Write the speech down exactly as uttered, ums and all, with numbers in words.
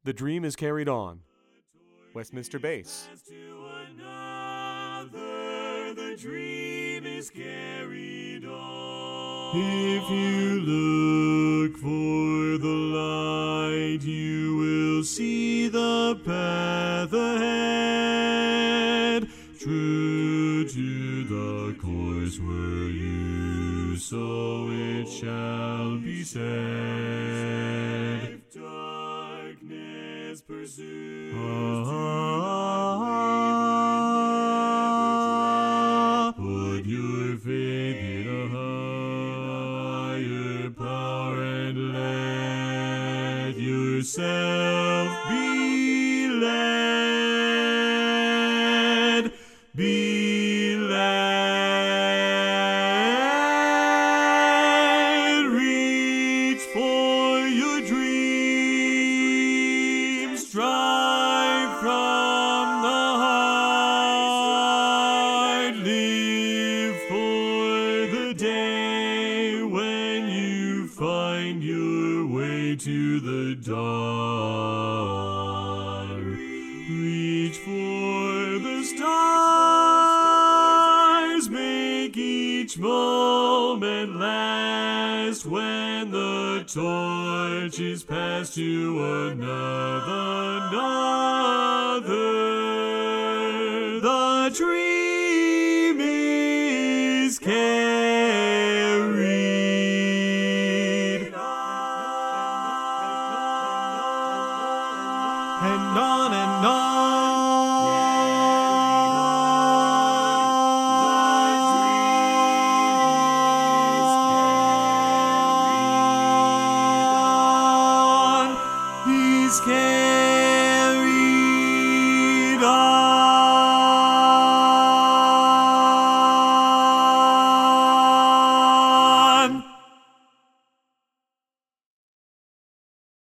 The dream is carried on. Westminster bass. The dream is carried on. If you look for the light, you will see the path ahead. True to the course where you, so it shall be said. If darkness pursues ah, put your faith in a higher power and let yourself be led. Be led. Reach for your dreams. Strive from the heart. Live for the day when you find your way to the dawn. Reach for the stars. Make each moment last when the torch is passed to another, another. The dream is carried and on and on. He's carried.